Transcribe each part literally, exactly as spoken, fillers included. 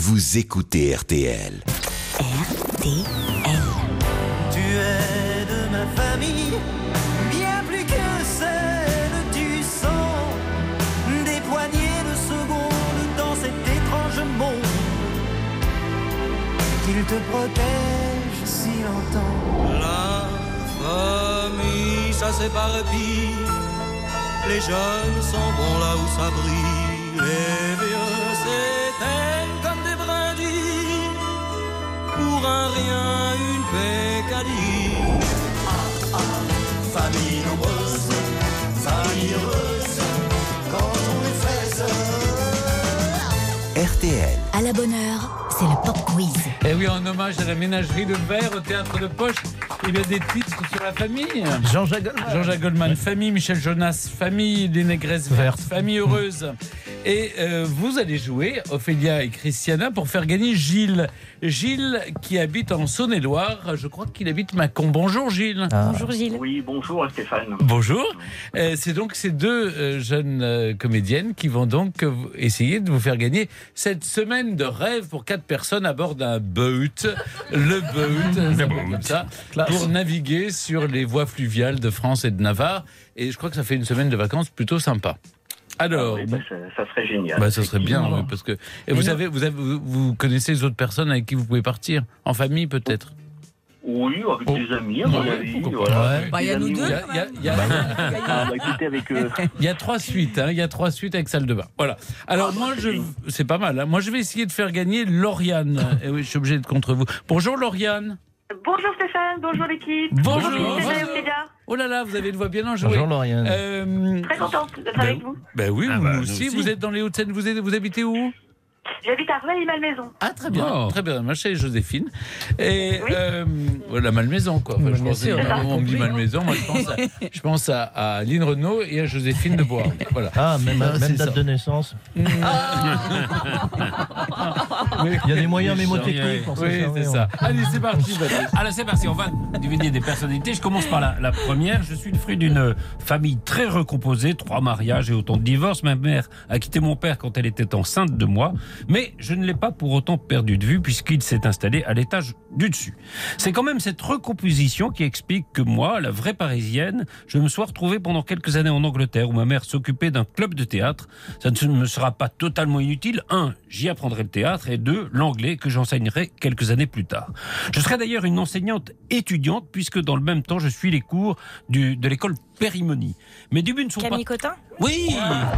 vous écoutez R T L. R T L. Tu es de ma famille, bien plus que celle du sang. Des poignées de secondes dans cet étrange monde. Qu'il te protège si longtemps. La famille, ça s'éparpille. Les jeunes s'en vont là où ça brille. Les vieux s'éteignent comme des brindilles. Pour un rien, une pécadille. Ah, ah, famille nombreuse, famille heureuse, quand on est fraise. R T L. À la bonne heure, c'est le Pop Quiz. Et oui, en hommage à la ménagerie de Verre, au théâtre de Poche, il y a des titres sur la famille. Jean-Jacques Goldman. Jean-Jacques Goldman, famille Michel Jonas, famille des négresses vertes, famille heureuse. Et euh, vous allez jouer, Ophélia et Christiana, pour faire gagner Gilles. Gilles qui habite en Saône-et-Loire. Je crois qu'il habite Mâcon. Bonjour Gilles. Ah. Bonjour Gilles. Oui, bonjour Stéphane. Bonjour. Euh, c'est donc ces deux euh, jeunes euh, comédiennes qui vont donc euh, essayer de vous faire gagner cette semaine de rêve pour quatre personnes à bord d'un boat. Le boat, ça s'appelle comme ça, pour naviguer sur les voies fluviales de France et de Navarre. Et je crois que ça fait une semaine de vacances plutôt sympa. Alors, Ah oui, bah, ça, ça serait génial. bah, ça serait bien, oui, parce que et vous avez, vous avez, vous, vous connaissez les autres personnes avec qui vous pouvez partir, en famille peut-être. Oui, avec Oh. des amis, à mon Ouais, avis. pourquoi Voilà. Ouais. Avec Bah, il y des a nous amis, deux. Il y oui. a, il y a- il y a- Ah, bah, écoutez, avec eux. il y a trois suites, hein, il y a trois suites avec salle de bain. Voilà. Alors moi, je, c'est pas mal. Hein. Moi, je vais essayer de faire gagner Lauriane. Et oui, je suis obligé d'être contre vous. Bonjour Lauriane. Bonjour Stéphane, bonjour l'équipe. Bonjour. Stéphane et Ophélia. Oh là là, vous avez une voix bien enjouée. Bonjour Lauriane. Euh, Très contente d'être ben, avec vous. ben oui, Ah vous bah, nous aussi. aussi. Vous êtes dans les Hauts-de-Seine. Vous, êtes- vous habitez où? J'habite à Rueil-Malmaison. Ah, très bien, Oh. très bien. Moi, chez Joséphine. Et Oui. euh, la Malmaison, quoi. Enfin, Bien je pense, sûr, que- on a on me dit compris. Malmaison. Moi, je pense à, je pense à, à Lynn Renaud et à Joséphine de Bois. Voilà. Ah, même, Ah, même c'est date ça. de naissance. Mais- Il y a des moyens mémotechniques pour ça. Oui, c'est ça. Allez, c'est parti, Patrice. Alors c'est parti, on va deviner des personnalités. Je commence par la, la première. Je suis le fruit d'une famille très recomposée, trois mariages et autant de divorces. Ma mère a quitté mon père quand elle était enceinte de moi, mais je ne l'ai pas pour autant perdu de vue puisqu'il s'est installé à l'étage du dessus. C'est quand même cette recomposition qui explique que moi, la vraie parisienne, je me sois retrouvé pendant quelques années en Angleterre où ma mère s'occupait d'un club de théâtre. Ça ne me sera pas totalement inutile. Un, j'y apprendrai le théâtre et deux, l'anglais que j'enseignerai quelques années plus tard. Je serai d'ailleurs une enseignante étudiante puisque dans le même temps je suis les cours du, de l'école Périmonie. Mes débuts ne sont Camille pas... Cotin. Oui.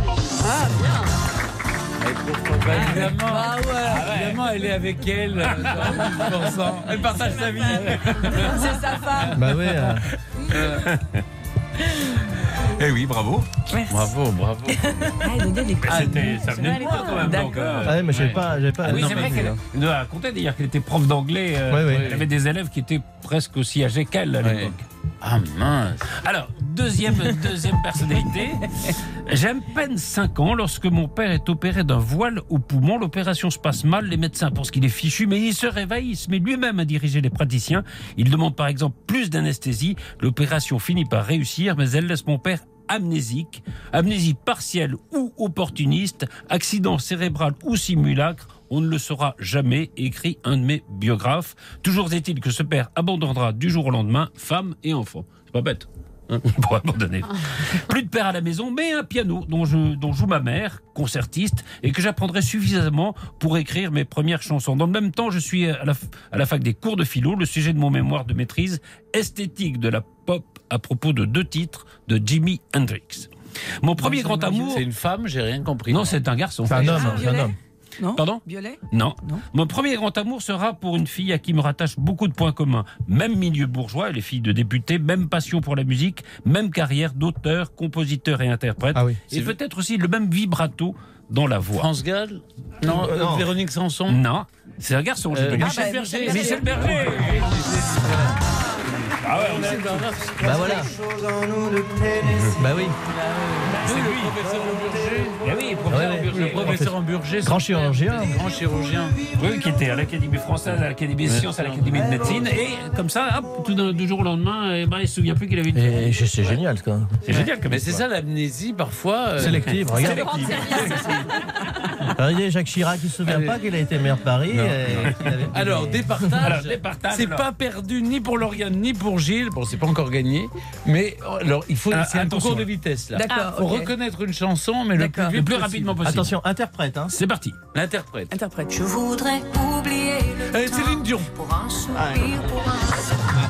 Bah, évidemment, Ah ouais. évidemment, elle est avec elle. euh, cent pour cent. Elle partage sa vie. C'est sa femme. Bah oui. euh, Eh oui, bravo. Merci. Bravo, bravo. Ah, elle nous donne des Ah, c'était- ça venait de moi quand même. Donc, euh, Ah ouais, mais j'avais ouais. pas, j'avais pas. Ah oui, non, c'est mais- vrai qu'elle elle nous a raconté d'ailleurs qu'elle était prof d'anglais. euh, Ouais, ouais. Elle avait des élèves qui étaient presque aussi âgés qu'elle à Ouais. l'époque. Ah mince. Alors, deuxième, deuxième personnalité. J'ai à peine cinq ans lorsque mon père est opéré d'un voile au poumon. L'opération se passe mal. Les médecins pensent qu'il est fichu, mais il se réveille. Il se met lui-même à diriger les praticiens. Il demande par exemple plus d'anesthésie. L'opération finit par réussir, mais elle laisse mon père amnésique, amnésie partielle ou opportuniste, accident cérébral ou simulacre, on ne le saura jamais, écrit un de mes biographes. Toujours est-il que ce père abandonnera du jour au lendemain femme et enfant. C'est pas bête, hein, pour abandonner. Plus de père à la maison, mais un piano dont, je, dont joue ma mère, concertiste, et que j'apprendrai suffisamment pour écrire mes premières chansons. Dans le même temps, je suis à la, à la fac des cours de philo, le sujet de mon mémoire de maîtrise, esthétique de la pop à propos de deux titres de Jimi Hendrix. Mon premier grand amour... C'est une femme, j'ai rien compris. Non, c'est un garçon. C'est un homme, Ah, c'est un Violet. homme. Non. Pardon ? Violet. Non. Non. Mon premier grand amour sera pour une fille à qui me rattache beaucoup de points communs. Même milieu bourgeois, elle est fille de député, même passion pour la musique, même carrière d'auteur, compositeur et interprète. Ah oui. Et peut-être aussi le même vibrato dans la voix. France Gall. Non, Euh, non. euh, Véronique Sanson. Non, c'est un garçon. j'ai Euh, donné. Michel Ah bah, Berger. Michel Berger. Michel Berger. Ah ouais, on est- Bah voilà. Bah oui. C'est lui, le professeur en Burger. Eh oui, professeur Ouais, ouais. Burger. Le professeur en Burger. Grand chirurgien. Grand chirurgien. Oui, qui était à l'Académie française, à l'Académie des sciences, à l'Académie de médecine. Et comme ça, hop, tout d'un- du jour au lendemain, eh ben, il ne se souvient plus qu'il avait une fille. Et c'est génial, quoi. C'est génial comme Mais c'est histoire. ça l'amnésie parfois. euh, Sélective, regarde. Sélective. Ah Alors, il y a Jacques Chirac qui ne se souvient Allez. pas qu'il a été maire de Paris. Non, et qu'il avait- Alors, départage, Alors, départage, c'est alors. pas perdu ni pour Lauriane ni pour Gilles. Bon, c'est pas encore gagné, mais alors il faut. Ah, c'est un attention. concours de vitesse là. D'accord, Faut ok. reconnaître une chanson, mais le plus, D'accord. vite Le plus possible. rapidement possible. Attention, interprète. Hein. C'est parti. L'interprète. Interprète. Je voudrais oublier le Euh, temps Céline Dion. pour un soupir, pour un...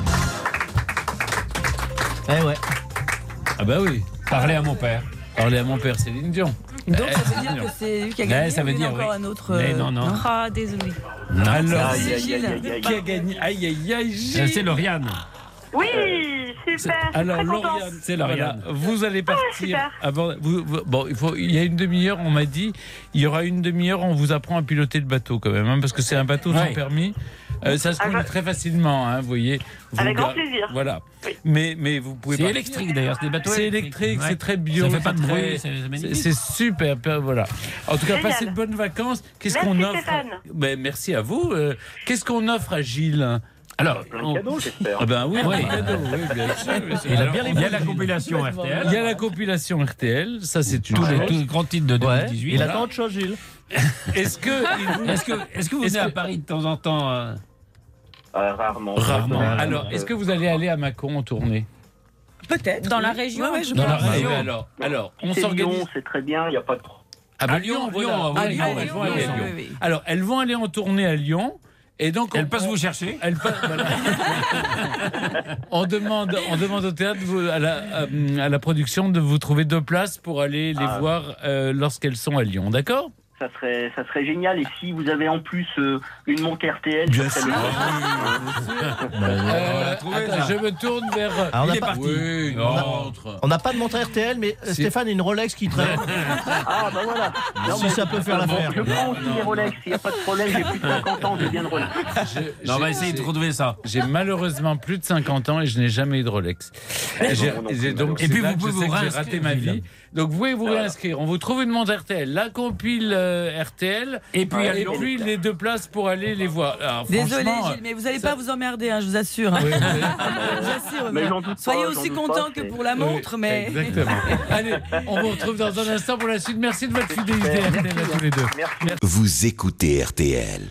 Eh ouais. Ah bah oui. Parlez à mon père. Parlez à mon père, Céline Dion. Donc Eh, ça veut Céline dire Dion. que c'est lui qui a Ouais, gagné. ça veut ou il y a dire, encore oui. un autre. Mais euh, non, non. Ah, désolé. Alors, Aïe, c'est aïe, Gilles. aïe, aïe, aïe. qui a gagné? Aïe aïe aïe. Euh, Gilles. C'est Lauriane. Oui, super. Je suis Alors très contente. Lauriane, C'est Lauriane. voilà, vous allez partir super. avant. Vous, vous- bon, il faut. Il y a une demi-heure, on m'a dit. Il y aura une demi-heure, on vous apprend à piloter le bateau quand même, hein, parce que c'est un bateau sans Ouais. permis. Euh, ça se Ah, conduit bah- très facilement, hein, vous voyez. Vous Avec grand gar- plaisir. Voilà. Oui. Mais mais vous pouvez. C'est partir. électrique d'ailleurs, c'est des bateaux C'est électriques. électrique, Ouais. c'est très bio. Ça fait pas de c'est bruit, très- c'est c'est C'est magnifique. c'est super, per- voilà. En tout cas, Génial. passez de bonnes vacances. Qu'est-ce Merci, qu'on offre Stéphane. Ben, merci à vous. Euh, Qu'est-ce qu'on offre à Gilles? Alors, Plein on- de cadeaux, j'espère. Ah ben oui, Oui. un cadeau, oui, bien sûr. bien sûr. Il a Alors, bien les il y a bons la Gilles. compilation R T il L. y a la compilation R T L, ça c'est une Tous les, chose. tous les grands titres de deux mille Ouais. dix-huit. Il Voilà. attend autre chose, Gilles. Est-ce que il vous- Est-ce que, est-ce que vous Est-ce venez à que- Paris de temps en temps euh, Euh, rarement. Rarement. Ouais, Alors, est-ce que vous allez aller à Mâcon en tournée? Peut-être. Dans la oui. région, Ouais, ouais, je Dans la pense. région. Ah oui, alors, alors, on C'est s'organise. Lyon, c'est très bien, il n'y a pas de problème. Ah bah, À Lyon, voilà. Lyon, Ah, oui, Lyon, Lyon, elles vont Lyon, aller à oui, Lyon. oui, oui. Alors, elles vont aller en tournée à Lyon. Et donc, Elle on- passe on- vous chercher. Elle passe- voilà. on, demande, on demande au théâtre, de vous- à, la, à- à la production, de vous trouver deux places pour aller les Ah. voir euh, lorsqu'elles sont à Lyon. D'accord? Ça serait, ça serait génial. Et si vous avez en plus euh, une montre R T L, Bien ça serait sûr. le Euh, l'a trouvé, attends, ça. je me tourne vers. Ah, on Il a est pas- parti. Oui, une Oh. montre. On n'a pas de montre R T L, mais euh, Si. Stéphane a une Rolex qui traîne. Ah, bah voilà. Non, Si mais- ça peut faire Bon, l'affaire. je prends aussi les Rolex, il n'y a pas de problème. J'ai plus de cinquante ans, j'ai bien de Rolex. Je- Non, on va j'ai- essayer de j'ai- retrouver ça. J'ai malheureusement plus de cinquante ans et je n'ai jamais eu de Rolex. J'ai- non plus, j'ai donc Et c'est puis là vous que je pouvez sais vous que j'ai réinscrire, raté ma Gilles. vie. Donc vous pouvez vous Voilà. réinscrire. On vous trouve une montre R T L, la compile euh, R T L, Et puis, à et Lyon. puis les deux places pour aller les voir. Alors, Désolé, franchement, Gilles, mais vous n'allez ça- pas vous emmerder, hein, je vous assure. hein. Oui, oui. Je vous assure. Mais mais j'en doute soyez pas, aussi j'en doute content pas, que c'est- pour la montre, Oui, mais. Exactement. Allez, on vous retrouve dans un instant pour la suite. Merci de votre fidélité, R T L, à tous les deux. Merci. Vous écoutez R T L.